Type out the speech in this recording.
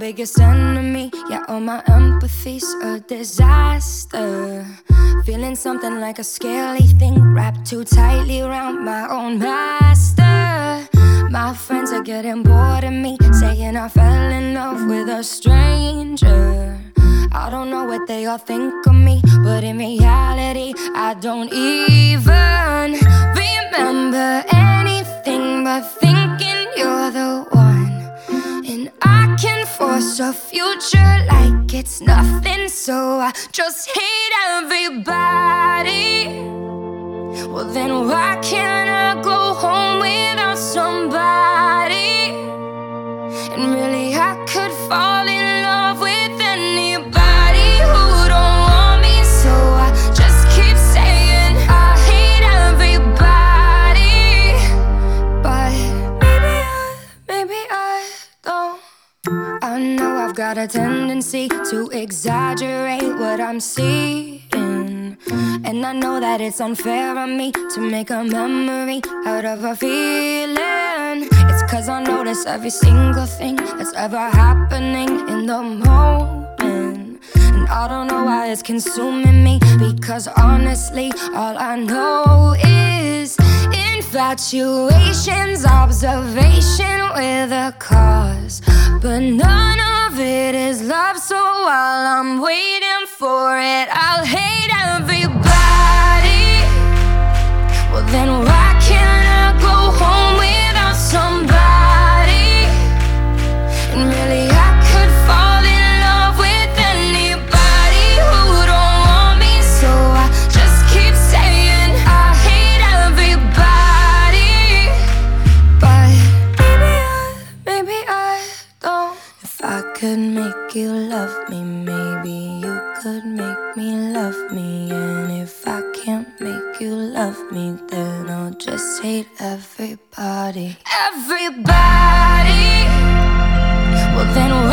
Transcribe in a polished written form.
biggest enemy. Yeah, all my empathy's a disaster. Feeling something like a scaly thing wrapped too tightly around my own master. My friends are getting bored of me, saying I fell in love with a stranger. I don't know what they all think of me, but in reality, I don't even remember anything but thinking you're the one. And I can force a future like it's nothing, so I just hate everybody. Well, then why can't I go home without somebody? And really, I could fall in love with anybody who don't want me, so I just keep saying I hate everybody. But maybe I don't. I know I've got a tendency to exaggerate what I'm seeing, and I know that it's unfair on me to make a memory out of a feeling. It's 'cause I notice every single thing that's ever happening in the moment, and I don't know why it's consuming me, because honestly, all I know is infatuation's observation with a cause. But none of it is love, so while I'm waiting for it, I'll hate everybody. Well, then why can't I go home without somebody? And really, I could fall in love with anybody who don't want me, so I just keep saying I hate everybody. But maybe I don't. If I could make you love me, maybe you could make me love me. And if I can't make you love me, then I'll just hate everybody. Everybody. Well, then